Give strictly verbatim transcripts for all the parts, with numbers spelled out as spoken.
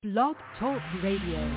Blog Talk Radio.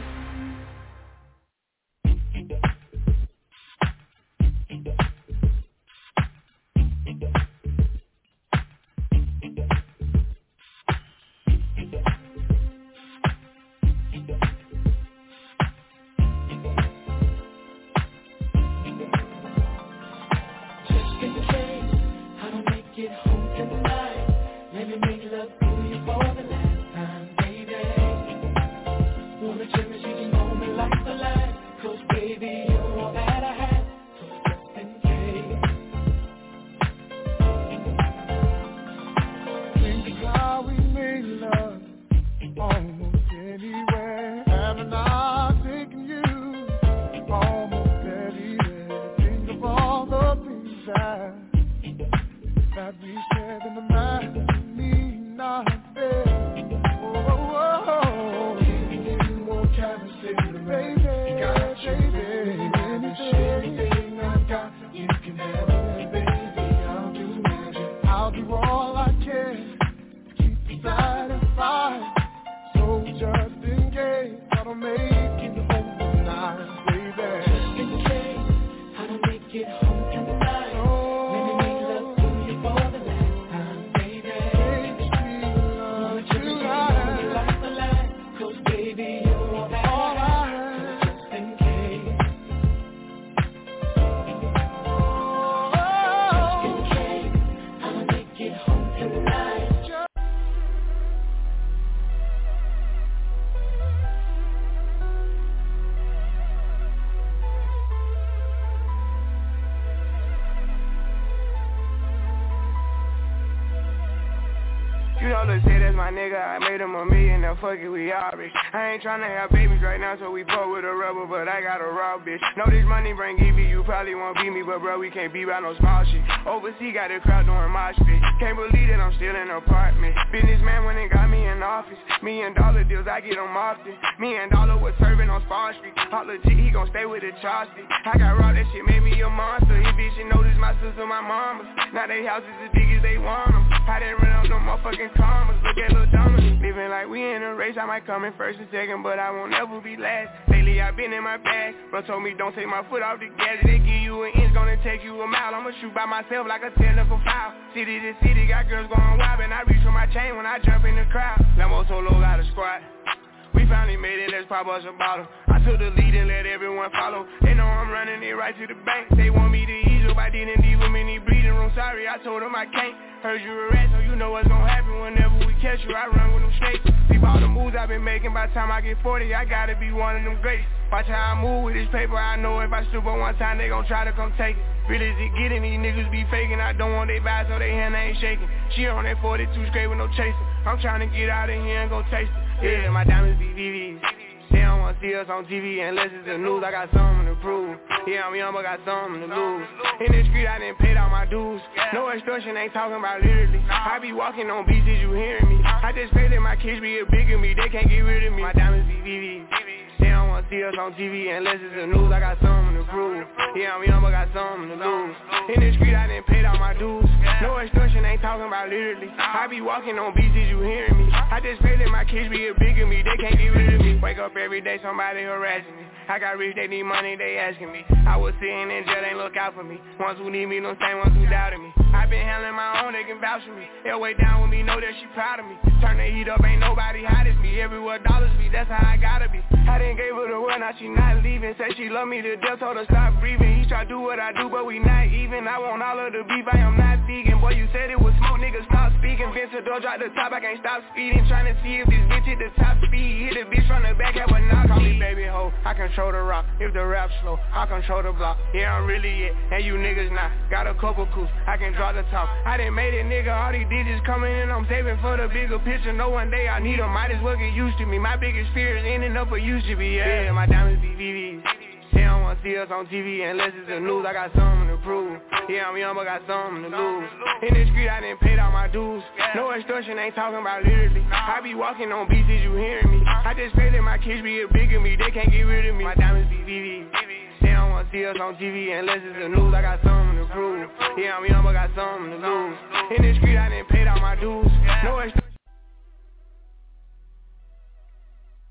Fuck it, we all rich. I ain't tryna have babies right now, so we fuck with a rubber, but I got a raw bitch. Know this money bring E V, you probably won't beat me, but bro, we can't be by no small shit. Overseas got a crowd doing mosh pit. Can't believe that I'm still in an apartment. Businessman went and got me in office. Million dollar deals, I get them often. Me and Dollar was serving on Spawn Street. Holla G, he gon' stay with the chopstick. I got raw, that shit made me a monster. He bitch, you notice my sister, my mama. Now they houses as big as they want them. I didn't run up no motherfucking commas. Look at Lil Dominic, living like we in a race. I might come in first and second, but I won't ever be last. Lately I been in my bag. Bro told me don't take my foot off the gas. They give you an inch, gonna take you a mile. I'ma shoot by myself like a ten for foul. City to city, got girls going wild, and I reach for my chain when I jump in the crowd. Lambo solo got a squad. We finally made it, let's pop us a bottle. I took the lead and let everyone follow. They know I'm running it right to the bank. They want me to ease up, I didn't leave them in the breathing room. Sorry, I told them I can't. Heard you a rat, so you know what's gonna happen whenever we catch you. I run with them snakes. Peep all the moves I've been making. By the time I get forty, I gotta be one of them greats. Watch how I move with this paper. I know if I stoop on one time, they gon' try to come take it. Really, is it getting? These niggas be faking. I don't want they vibes, so they hand ain't shaking. She on that forty-two straight with no chaser. I'm trying to get out of here and go taste it. Yeah, my diamonds be V Vs. They don't wanna see us on T V unless it's the news. I got something to prove. Yeah, I'm young, but got something to lose. In the street, I didn't pay all my dues. No extortion, ain't talking about literally. I be walking on beats, is you hearing me? I just pray that my kids be a bigger me. They can't get rid of me. My diamonds be V Vs. They don't wanna see us on T V unless it's the news. I got something to prove. Yeah, I'm young, but got something to lose. In the street, I didn't pay all my dues. No extortion, ain't talking about literally. I be walking on beats, is you hearing me? I just pray that my kids be a bigger me. They can't get rid of me. Wake up every day, somebody harassing me. I got rich, they need money, they asking me. I was sitting in jail, they look out for me. Ones who need me, no same ones who doubted me. I been handling my own, they can vouch for me. They'll way down with me, know that she proud of me. Turn the heat up, ain't nobody hot as me. Everywhere dollars be, that's how I gotta be. I didn't gave her the word, now she not leaving. Say she love me to death, told her stop breathing. He try do what I do, but we not even. I want all of the beef, I am not vegan. Boy, you said it was smoke, nigga, stop speaking. Vince the door, drop the top, I can't stop speeding. Trying to see if this bitch hit the top speed. Hit the bitch from the back, have a knock. Call me baby ho, I control the rock. If the rap slow, I control the block. Yeah, I'm really it, and you niggas not. Got a couple coups, I can draw the top. I done made it, nigga, all these digits coming in. I'm saving for the bigger picture. No one day I need them, might as well get used to me. My biggest fear is ending up where used to be. Yeah, yeah, my diamonds be V Vs. They don't wanna see us on T V unless it's the news. I got something to prove. Yeah, I'm young, but got something to lose. In the street, I didn't pay all my dues. No extortion, ain't talking about literally. I be walking on beats, is you hearing me? I just pray that my kids be a bigger me. They can't get rid of me. My diamonds be V Vs. They don't wanna see us on T V unless it's the news. I got something to prove. Yeah, I'm young, but got something to lose. In the street, I didn't pay all my dues. No extortion.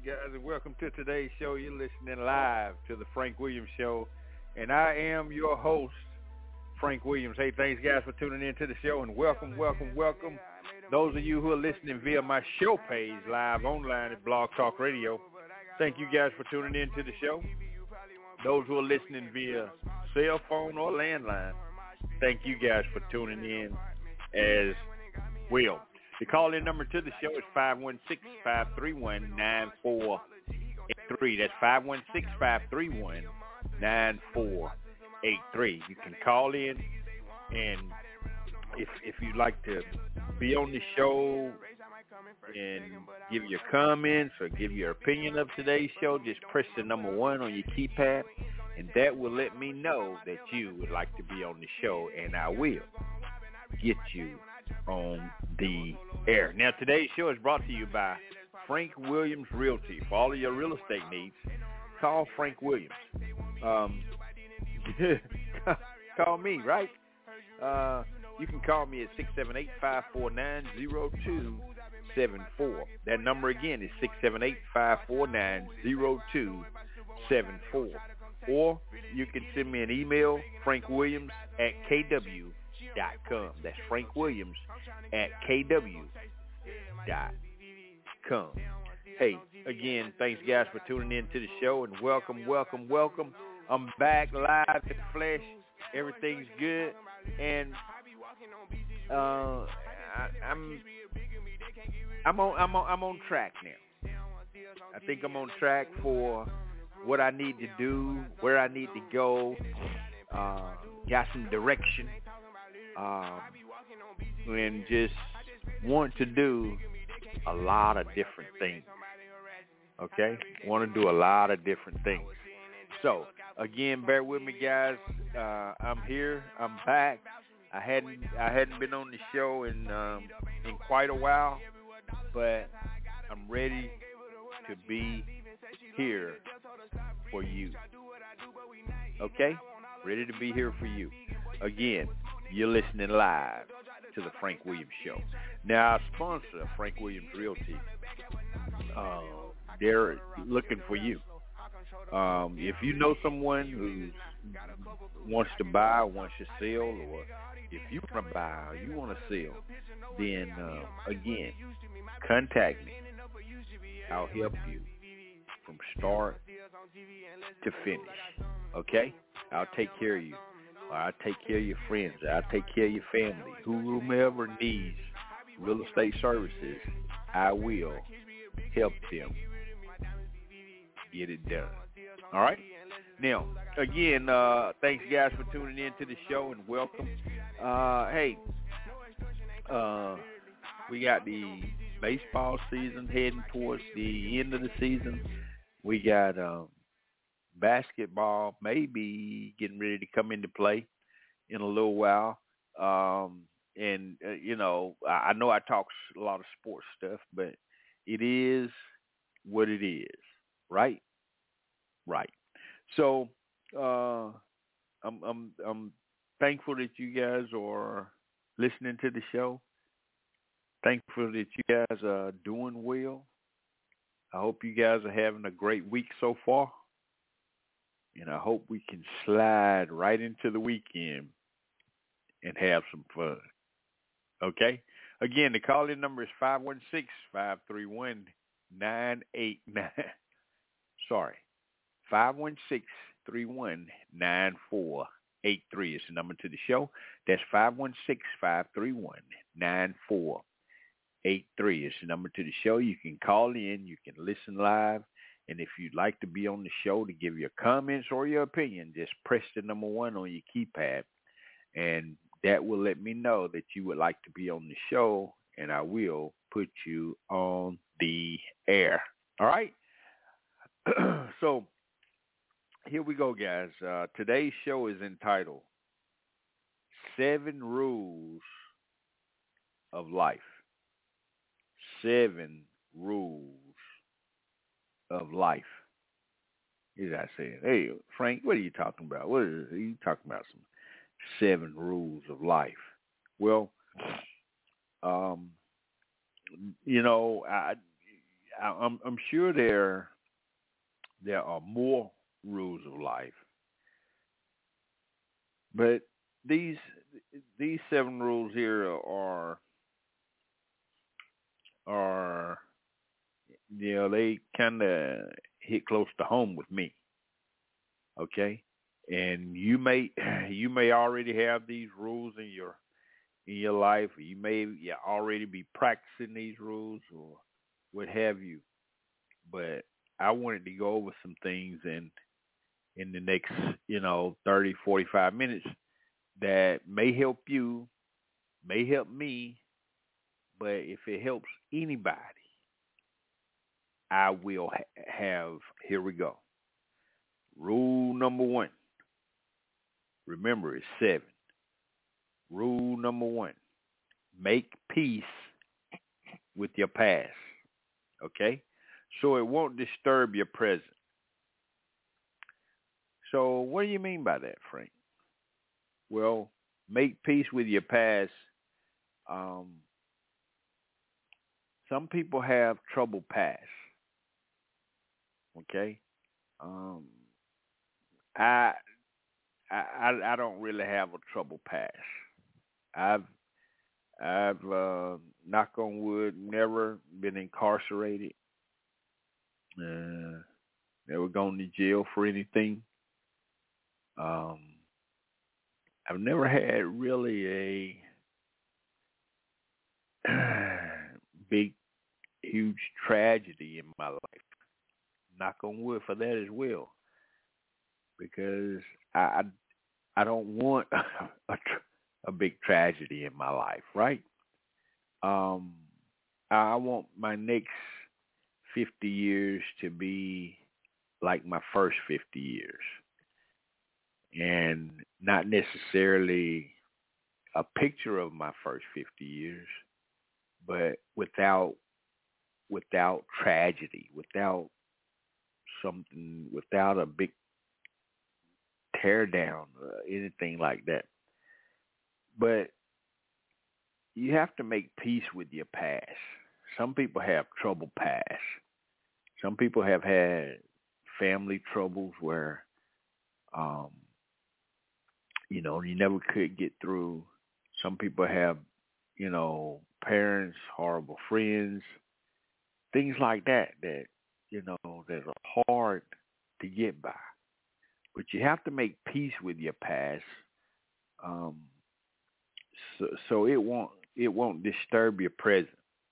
guys, and welcome to today's show. You're listening live to the Frank Williams Show, and I am your host, Frank Williams. Hey, thanks, guys, for tuning in to the show, and welcome, welcome, welcome. Those of you who are listening via my show page live online at Blog Talk Radio, thank you guys for tuning in to the show. Those who are listening via cell phone or landline, thank you guys for tuning in as well. The call-in number to the show is five one six, five three one, nine four eight three. That's five one six, five three one, nine four eight three. You can call in, and if if you'd like to be on the show and give your comments or give your opinion of today's show, just press the number one on your keypad, and that will let me know that you would like to be on the show, and I will get you on the air. Now, today's show is brought to you by Frank Williams Realty. For all of your real estate needs, call Frank Williams. Um, call me, right? Uh, you can call me at six seven eight, five four nine, zero two seven four. That number again is six seven eight, five four nine, zero two seven four. Or you can send me an email, frank williams at k w dot com. That's Frank Williams at k w dot com. Hey, again, thanks guys for tuning in to the show, and welcome, welcome, welcome. I'm back live in the flesh. Everything's good, and uh, I, I'm I'm on I'm on I'm on track now. I think I'm on track for what I need to do, where I need to go. Uh, got some direction. Um, and just want to do a lot of different things. Okay? Want to do a lot of different things. So, again, bear with me, guys. Uh, I'm here. I'm back. I hadn't I hadn't been on the show in um, in quite a while, but I'm ready to be here for you. Okay? Ready to be here for you. Again, you're listening live to the Frank Williams Show. Now, our sponsor, Frank Williams Realty, uh, they're looking for you. Um, if you know someone who wants to buy, wants to sell, or if you want to buy or you want to sell, then, uh, again, contact me. I'll help you from start to finish. Okay? I'll take care of you. I'll take care of your friends. I'll take care of your family. Whomever needs real estate services, I will help them get it done. All right? Now, again, uh, thanks, guys, for tuning in to the show, and welcome. Uh, hey, uh, we got the baseball season heading towards the end of the season. We got um, basketball maybe getting ready to come into play in a little while. Um, and, uh, you know, I, I know I talk a lot of sports stuff, but it is what it is, right? Right. So uh, I'm, I'm, I'm thankful that you guys are listening to the show. Thankful that you guys are doing well. I hope you guys are having a great week so far. And I hope we can slide right into the weekend and have some fun. Okay? Again, the call-in number is five one six, five three one, nine eight nine. Sorry. five one six, three one, nine four eight three is the number to the show. That's five one six, five three one, nine four eight three is the number to the show. You can call in. You can listen live. And if you'd like to be on the show to give your comments or your opinion, just press the number one on your keypad, and that will let me know that you would like to be on the show, and I will put you on the air. All right? So here we go, guys. Uh, today's show is entitled Seven Rules of Life. Seven Rules of Life. Is I saying, hey, Frank, what are you talking about? What is are you talking about? Some seven rules of life. Well, um, you know, I I, I'm I'm sure there there are more rules of life, but these these seven rules here are are you know they kind of hit close to home with me. Okay, and you may you may already have these rules in your in your life, or you may you already be practicing these rules or what have you. But I wanted to go over some things in in the next, you know, thirty, forty-five minutes that may help you, may help me, but if it helps anybody, I will ha- have, here we go. Rule number one. Remember, it's seven. Rule number one. Make peace with your past. Okay? So it won't disturb your present. So what do you mean by that, Frank? Well, make peace with your past. Um, some people have troubled past. Okay? Um, I, I I don't really have a troubled past. I've I've uh, knock on wood, never been incarcerated. Uh, never gone to jail for anything. Um, I've never had really a big, huge tragedy in my life. Knock on wood for that as well, because I I, I don't want a, a big tragedy in my life, right? Um, I want my next fifty years to be like my first fifty years, and not necessarily a picture of my first fifty years, but without without tragedy, without something, without a big tear down, uh, anything like that. But you have to make peace with your past. Some people have troubled past. Some people have had family troubles where, um, you know, you never could get through. Some people have, you know, parents, horrible friends, things like that, that, you know, that are hard to get by. But you have to make peace with your past, um, so, so it won't it won't disturb your present.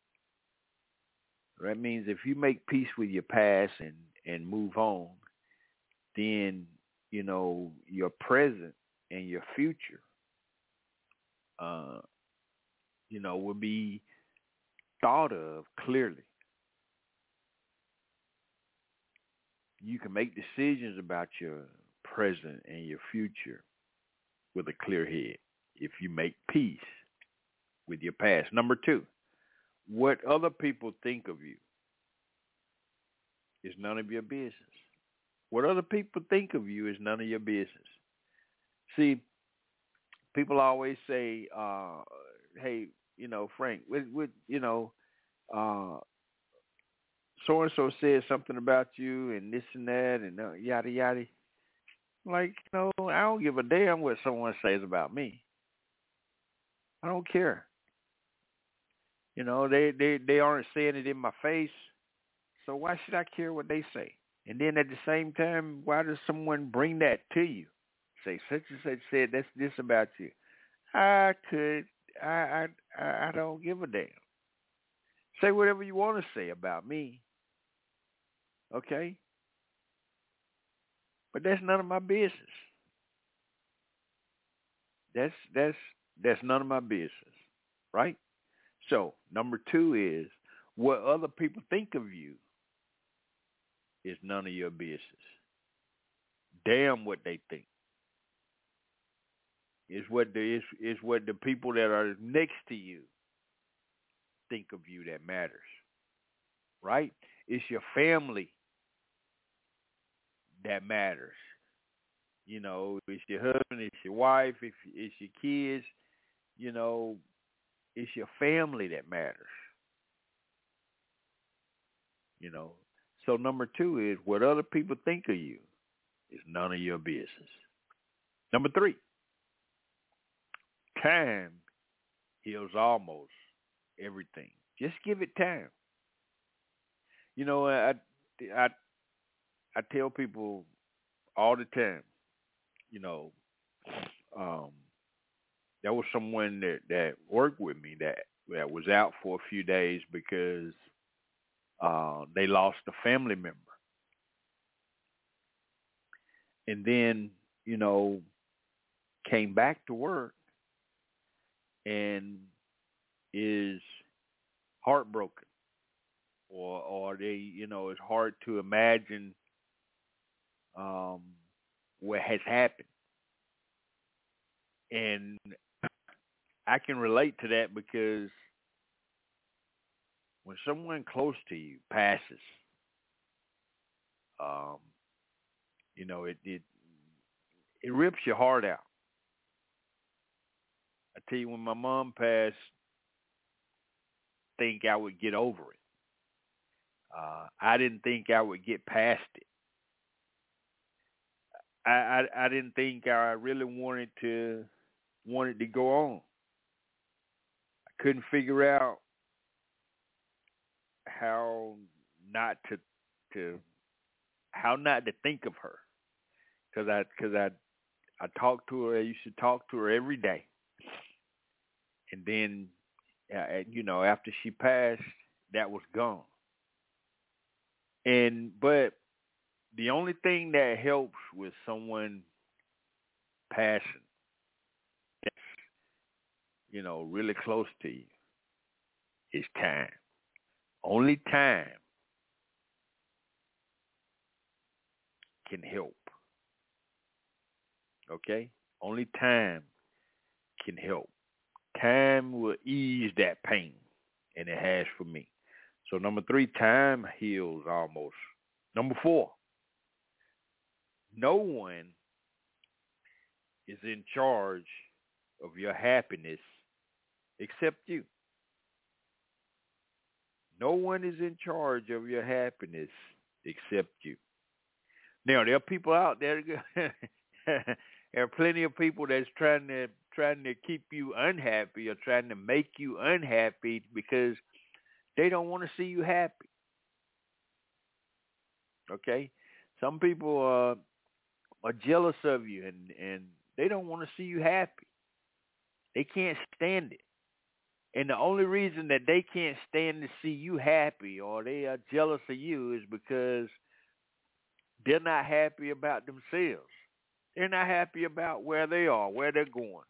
That means if you make peace with your past and, and move on, then, you know, your present and your future, uh, you know, will be thought of clearly. You can make decisions about your present and your future with a clear head if you make peace with your past. Number two, what other people think of you is none of your business. What other people think of you is none of your business. See, people always say, uh, hey, you know, Frank, with, with you know, uh, so-and-so said something about you and this and that and uh, yada, yada. Like, you know, I don't give a damn what someone says about me. I don't care. You know, they, they, they aren't saying it in my face, so why should I care what they say? And then at the same time, why does someone bring that to you? Say, such and such said that's this about you. I could, I, I, I don't give a damn. Say whatever you want to say about me, okay? But that's none of my business. That's that's that's none of my business, right? So number two is what other people think of you is none of your business. Damn what they think. Is what the is, is what the people that are next to you think of you that matters, right? It's your family that matters. You know, it's your husband, it's your wife, it's, it's your kids. You know, it's your family that matters. you know. So number two is what other people think of you is none of your business. Number three, time heals almost everything. Just give it time. You know, I, I, I tell people all the time, you know, um, there was someone that, that worked with me that, that was out for a few days because uh, they lost a family member. And then, you know, came back to work and is heartbroken. Or, or they, you know, it's hard to imagine um, what has happened. And I can relate to that because when someone close to you passes, um, you know, it, it it rips your heart out. I tell you, when my mom passed, I think I would get over it. Uh, I didn't think I would get past it. I, I I didn't think I really wanted to wanted to go on. I couldn't figure out how not to to how not to think of her, because I because I I talked to her. I used to talk to her every day, and then uh, you know, after she passed, that was gone. And but the only thing that helps with someone passing, you know, really close to you, is time. Only time can help. Okay? Only time can help. Time will ease that pain, and it has for me. So number three, time heals almost. Number four, no one is in charge of your happiness except you. No one is in charge of your happiness except you. Now, there are people out there, there are plenty of people that's trying to trying to keep you unhappy or trying to make you unhappy because they don't want to see you happy. Okay? Some people uh, are jealous of you and, and they don't want to see you happy. They can't stand it. And the only reason that they can't stand to see you happy or they are jealous of you is because they're not happy about themselves. They're not happy about where they are, where they're going.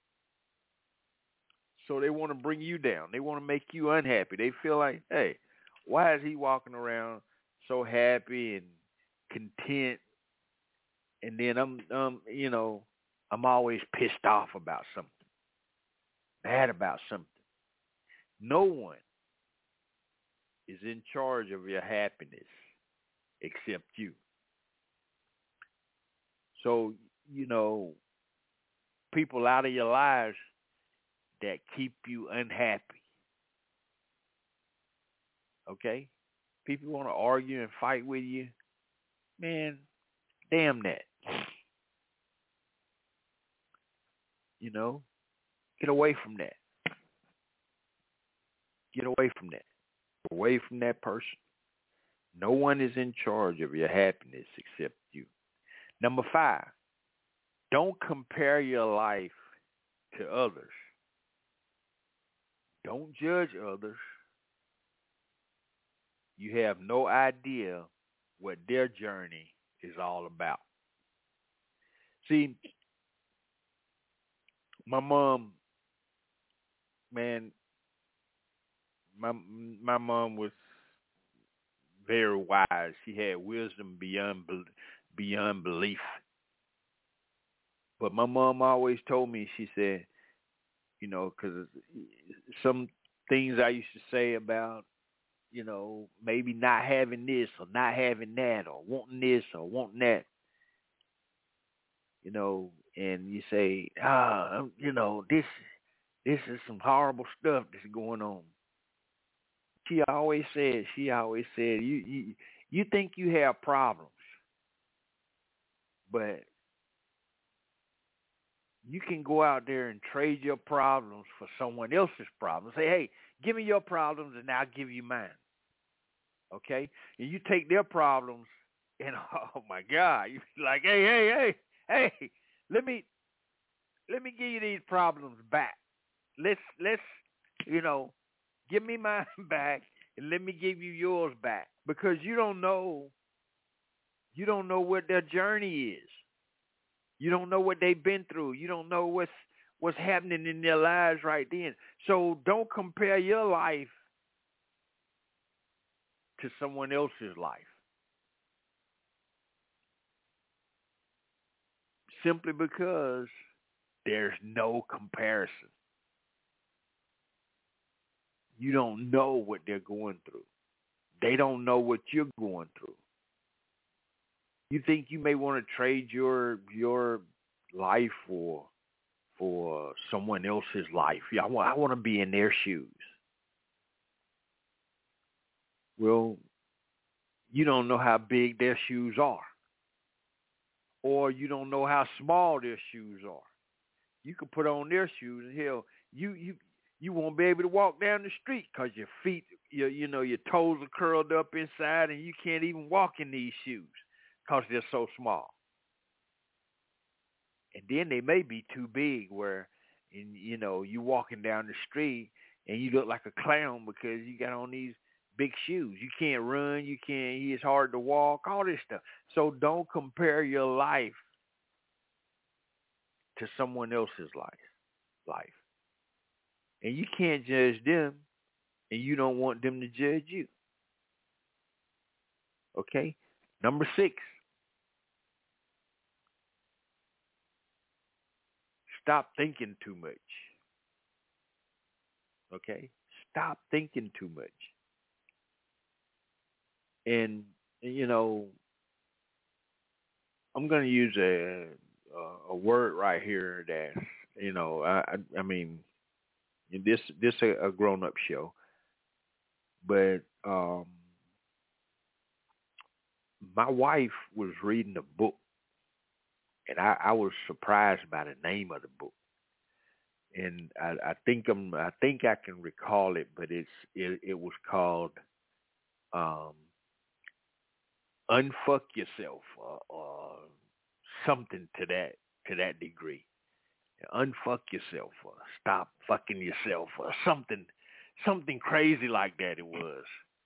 So they want to bring you down. They want to make you unhappy. They feel like, hey, why is he walking around so happy and content? And then I'm, um, you know, I'm always pissed off about something, mad about something. No one is in charge of your happiness except you. So, you know, people out of your lives that keep you unhappy. Okay? People want to argue and fight with you. Man, damn that. You know, get away from that. Get away from that. Get away from that person. No one is in charge of your happiness except you. Number five, don't compare your life to others. Don't judge others. You have no idea what their journey is all about. See, my mom, man, my my mom was very wise. She had wisdom beyond beyond belief. But my mom always told me, she said, you know, because some things I used to say about, you know, maybe not having this or not having that or wanting this or wanting that, you know, and you say, ah, you know, this this is some horrible stuff that's going on. she always said, she always said, you, you, you think you have problems, but you can go out there and trade your problems for someone else's problems. Say, hey, give me your problems and I'll give you mine. Okay? And you take their problems and, oh, my God, you be like, hey, hey, hey, hey, let me, let me give you these problems back. Let's, let's, you know, give me mine back and let me give you yours back. Because you don't know, you don't know what their journey is. You don't know what they've been through. You don't know what's what's happening in their lives right then. So don't compare your life to someone else's life. Simply because there's no comparison. You don't know what they're going through. They don't know what you're going through. You think you may want to trade your your life for for someone else's life. Yeah, I want I want to be in their shoes. Well, you don't know how big their shoes are, or you don't know how small their shoes are. You can put on their shoes, and hell, you you you won't be able to walk down the street because your feet, your you know, your toes are curled up inside, and you can't even walk in these shoes because they're so small. And then they may be too big where, and you know, you walking down the street and you look like a clown because you got on these big shoes. You can't run, you can't, it's hard to walk, all this stuff. So don't compare your life to someone else's life. life. And you can't judge them, and you don't want them to judge you. Okay? Number six. Stop thinking too much. Okay? Stop thinking too much. And, you know, I'm going to use a, a a word right here that, you know, I I, I mean, this this a, a grown up show, but um, my wife was reading a book, and I, I was surprised by the name of the book, and I, I think I'm I think I can recall it, but it's it, it was called um, "Unfuck Yourself" or, or something to that to that degree. Unfuck yourself or stop fucking yourself or something something crazy like that it was.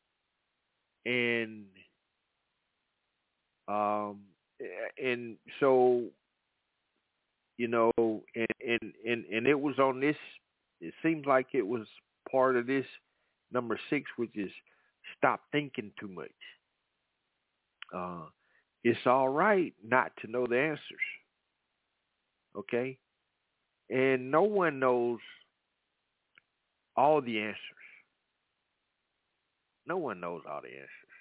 And um and so, you know, and and, and, and it was on this, it seems like it was part of this number six, which is stop thinking too much. Uh it's all right not to know the answers. Okay? And no one knows all the answers. No one knows all the answers.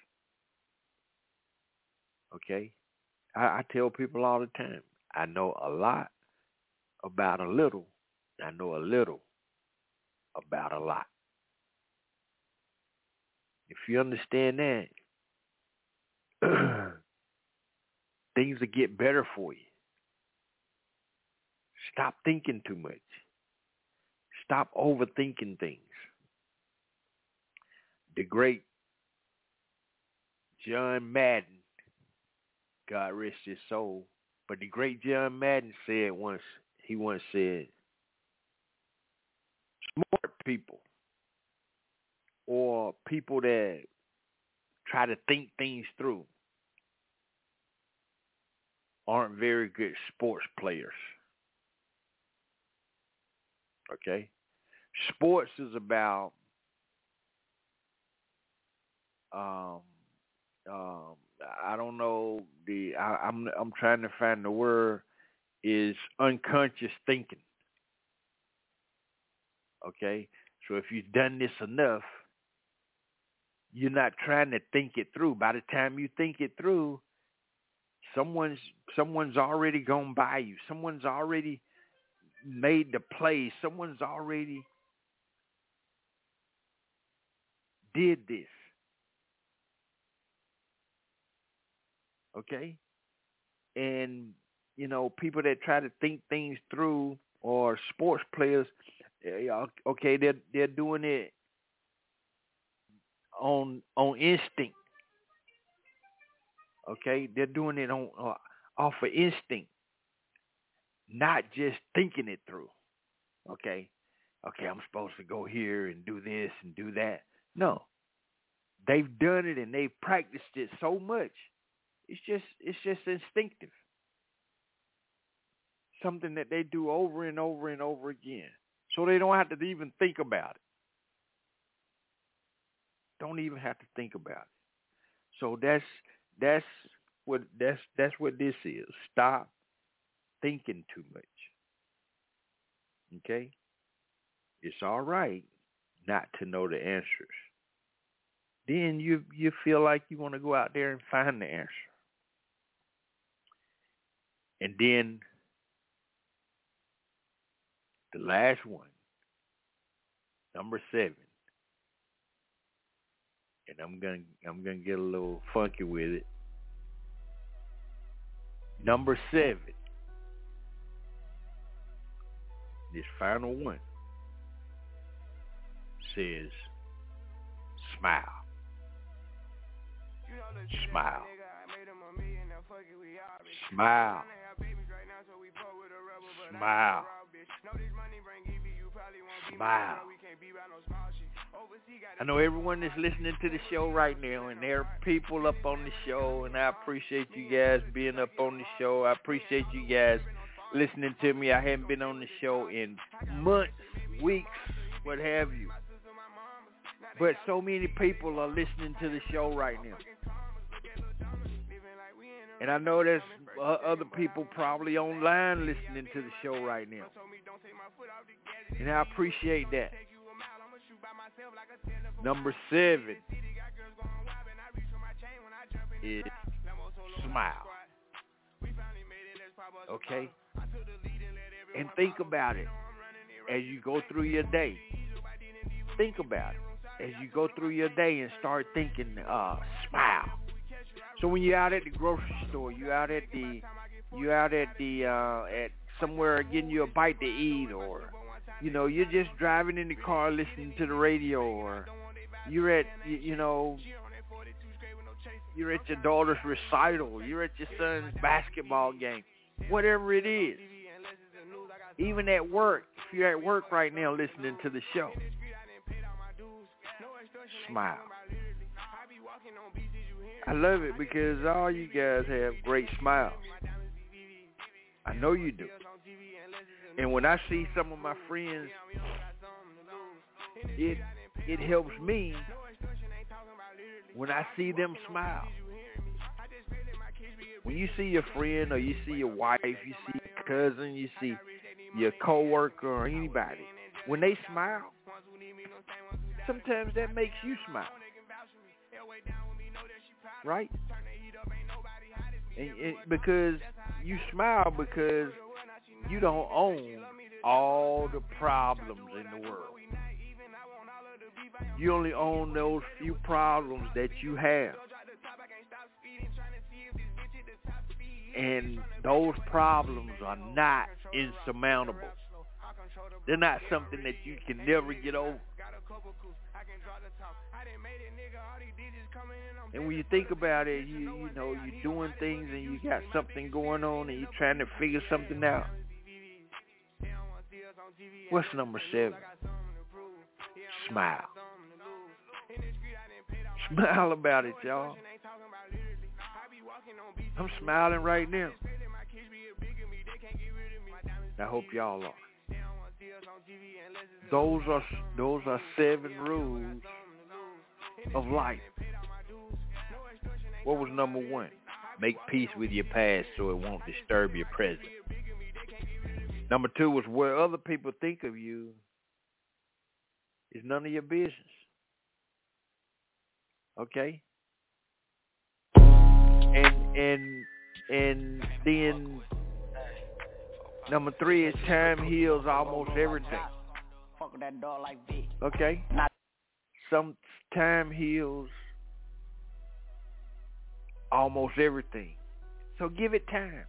Okay? I, I tell people all the time, I know a lot about a little. I know a little about a lot. If you understand that, things will get better for you. Stop thinking too much. Stop overthinking things. The great John Madden, God rest his soul, but the great John Madden said once, he once said, smart people or people that try to think things through aren't very good sports players. Okay? Sports is about um um I don't know the I, I'm I'm trying to find the word, is unconscious thinking. Okay? So if you've done this enough, you're not trying to think it through. By the time you think it through, someone's someone's already gone by you. Someone's already made the play. Someone's already did this. Okay? And, you know, people that try to think things through, or sports players, okay, they're they're doing it on on instinct. Okay, they're doing it on uh, off of instinct, not just thinking it through. Okay, okay, I'm supposed to go here and do this and do that. No, they've done it and they've practiced it so much. It's just it's just instinctive. Something that they do over and over and over again. So they don't have to even think about it. Don't even have to think about it. So that's that's what that's that's what this is. Stop thinking too much. Okay? It's all right not to know the answers. Then you you feel like you want to go out there and find the answer. And then the last one, number seven, and I'm gonna I'm gonna get a little funky with it. Number seven, this final one says, smile. Smile. Smile. Smile. Smile. I know everyone that's listening to the show right now, and there are people up on the show, and I appreciate you guys being up on the show. I appreciate you guys listening to me. I haven't been on the show in months, weeks, what have you. But so many people are listening to the show right now. And I know there's uh, other people probably online listening to the show right now. And I appreciate that. Number seven is smile. Okay? And think about it as you go through your day. Think about it as you go through your day and start thinking, uh, smile. So when you're out at the grocery store, you're out at the, you're out at the, uh, at somewhere getting you a bite to eat, or, you know, you're just driving in the car listening to the radio, or you're at, you, you know, you're at your daughter's recital, you're at your son's basketball game, whatever it is. Even at work, if you're at work right now listening to the show, smile. I love it because all you guys have great smiles. I know you do. And when I see some of my friends, it it helps me when I see them smile. When you see your friend, or you see your wife, you see your cousin, you see your coworker or anybody, when they smile, sometimes that makes you smile. Right? And, and because you smile because you don't own all the problems in the world. You only own those few problems that you have. And those problems are not insurmountable. They're not something that you can never get over. And when you think about it, you you know, you're doing things and you got something going on and you're trying to figure something out. What's number seven? Smile. Smile about it, y'all. I'm smiling right now. I hope y'all are. Those are those are seven rules of life. What was number one? Make peace with your past so it won't disturb your present. Number two was where other people think of you is none of your business. Okay? And and and then number three is time heals almost everything. Okay? some time heals almost everything. So give it time.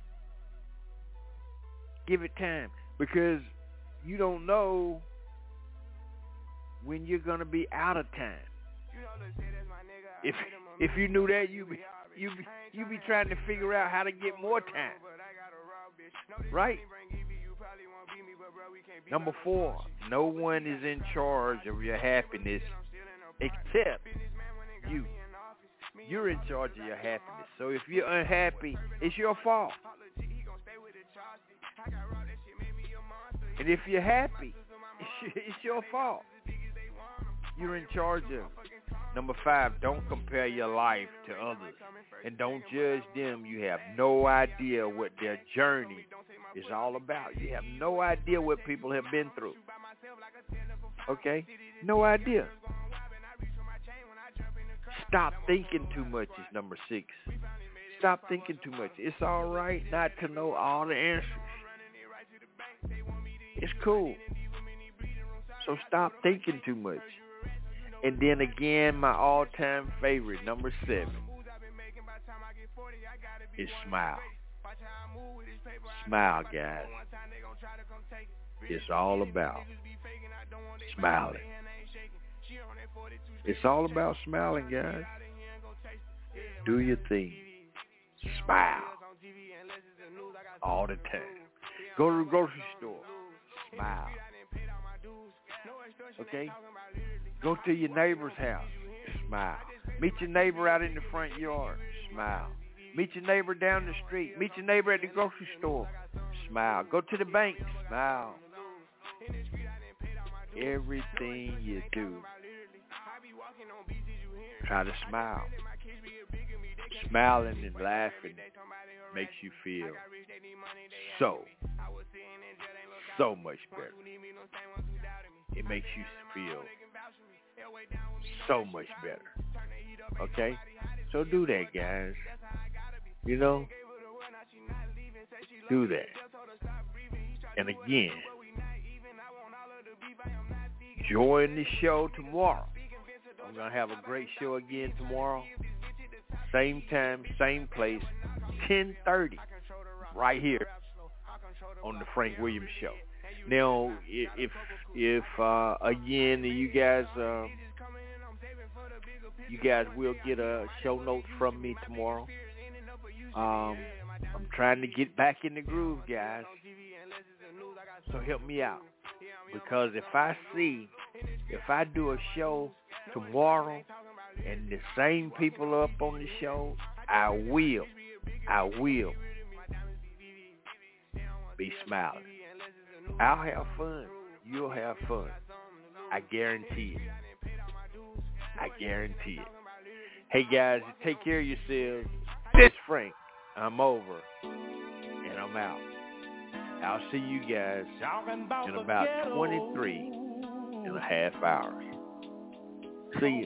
Give it time, because you don't know when you're gonna be out of time. If if you knew that, you be you be you be trying to figure out how to get more time, right? Number four, no one is in charge of your happiness except you. You're in charge of your happiness. So if you're unhappy, it's your fault. And if you're happy, it's your fault. You're in charge of it. Number five, don't compare your life to others. And don't judge them. You have no idea what their journey is all about. You have no idea what people have been through. Okay? No idea. Stop thinking too much is number six. Stop thinking too much. It's all right not to know all the answers. It's cool. So stop thinking too much. And then again, my all-time favorite, number seven, is smile. Smile, guys. It's all about smiling. It's all about smiling, guys. Do your thing. Smile. All the time. Go to the grocery store. Smile. Okay? Go to your neighbor's house. Smile. Meet your neighbor out in the front yard. Smile. Meet your neighbor down the street. Meet your neighbor at the grocery store. Smile. Go to the bank. Smile. Everything you do, try to smile. Smiling and laughing makes you feel so, so much better. It makes you feel so much better. Okay? So do that, guys. You know? Do that. And again, join the show tomorrow. I'm going to have a great show again tomorrow. Same time, same place, ten thirty, right here on the Frank Williams Show. Now, if, if uh, again, you guys, uh, you guys will get a show notes from me tomorrow. Um, I'm trying to get back in the groove, guys. So help me out. Because if I see, if I do a show tomorrow and the same people are up on the show, I will, I will be smiling. I'll have fun. You'll have fun. I guarantee it. I guarantee it. Hey, guys, take care of yourselves. This Frank. I'm over, and I'm out. I'll see you guys in about twenty-three and a half hours. See you.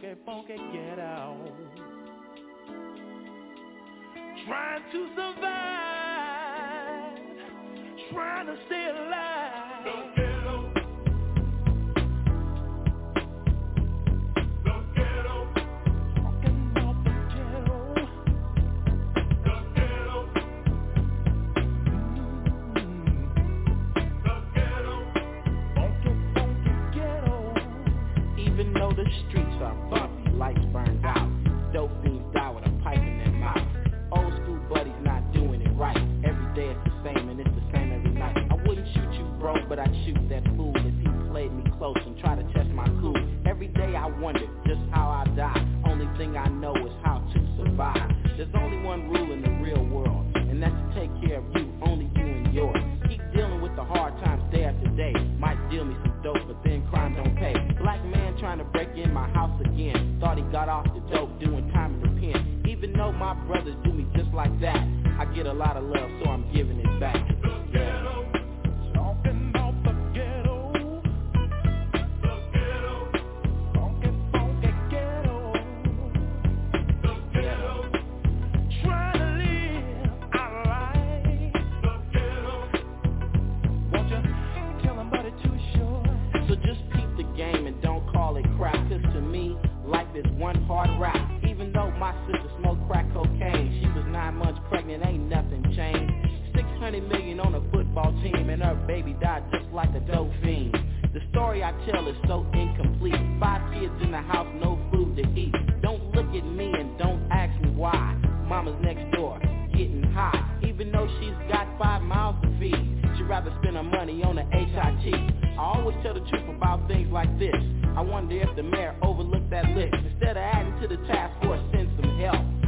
Trying to survive, trying to stay alive. The ghetto. The ghetto. Walking off the ghetto. The ghetto. Mm-hmm. The ghetto. Funky, funky ghetto. Even though the streets are bumpy, lights burned out. Dope fiends die with a pipe in their mouth. Old school buddies not doing it right. Every day it's the same and it's the same every night. I wouldn't shoot you, bro, but I'd shoot that fool if he played me close and tried to test my cool. Every day I wonder just how I die. Only thing I know is how to survive. There's only one rule in the real world, and that's to take care of you, only you and yours. Keep dealing with the hard times day after day. Might deal me some dope, but then crime don't pay. Black man trying to break in my house again. Thought he got off the dope doing time in the pen. Even though my brothers do me just like that, I get a lot of love, so I'm giving it back. Yeah. Talking about the ghetto. The ghetto. Funky, funky ghetto. The ghetto. Trying to live our life. The ghetto. Won't you tell them about it too short? So just peep the game and don't call it crap, 'cause to me, died just like a dope fiend. The story I tell is so incomplete. Five kids in the house, no food to eat. Don't look at me and don't ask me why. Mama's next door, getting high. Even though she's got five mouths to feed, she'd rather spend her money on the H I T. I always tell the truth about things like this. I wonder if the mayor overlooked that list. Instead of adding to the task force, send some help.